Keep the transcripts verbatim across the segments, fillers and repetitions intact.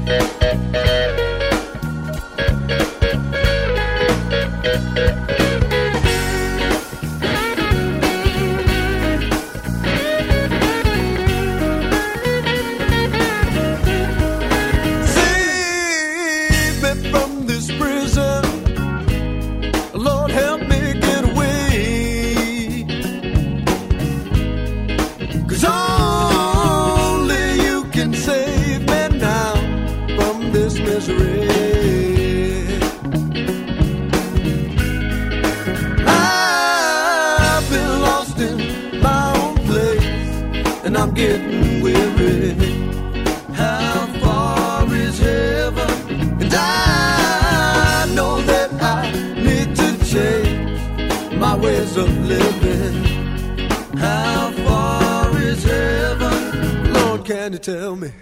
I'm getting weary. How far is heaven? And I know that I need to change my ways of living. How far is heaven? Lord, can you tell me?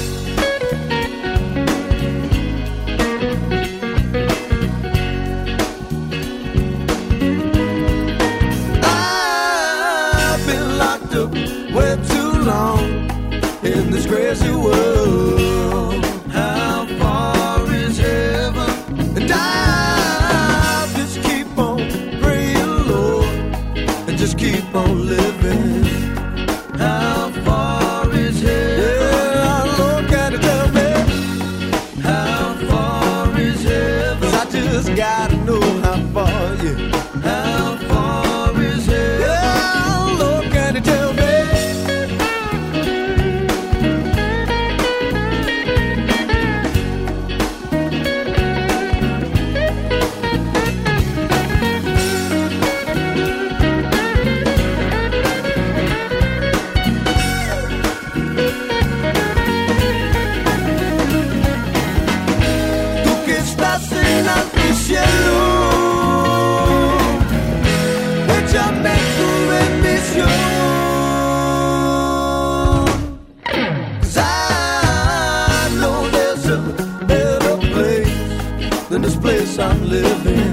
I've been locked up way too long in this crazy world. How far is heaven? And I just keep on praying, Lord, and just keep on living. How far is heaven? Yeah, Lord, can you tell me? How far is heaven? 'Cause I just gotta know how far, yeah. How far is heaven? Yeah, Lord, can you tell me? Cielo, échame tu bendición. 'Cause I know there's a better place than this place I'm living.